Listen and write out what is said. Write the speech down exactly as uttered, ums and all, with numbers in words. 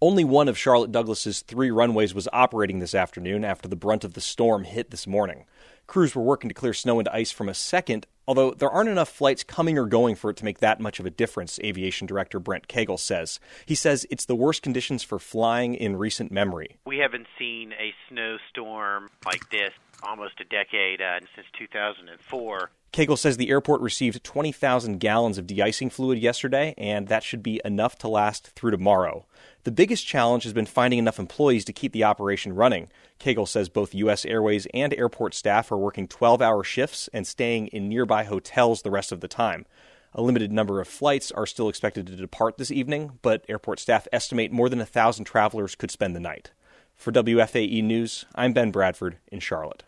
Only one of Charlotte Douglas's three runways was operating this afternoon after the brunt of the storm hit this morning. Crews were working to clear snow and ice from a second, although there aren't enough flights coming or going for it to make that much of a difference, Aviation Director Brent Cagle says. He says it's the worst conditions for flying in recent memory. We haven't seen a snowstorm like this almost a decade uh, since two thousand four. Cagle says the airport received twenty thousand gallons of de-icing fluid yesterday, and that should be enough to last through tomorrow. The biggest challenge has been finding enough employees to keep the operation running. Cagle says both U S Airways and airport staff are working twelve-hour shifts and staying in nearby hotels the rest of the time. A limited number of flights are still expected to depart this evening, but airport staff estimate more than one thousand travelers could spend the night. For W F A E News, I'm Ben Bradford in Charlotte.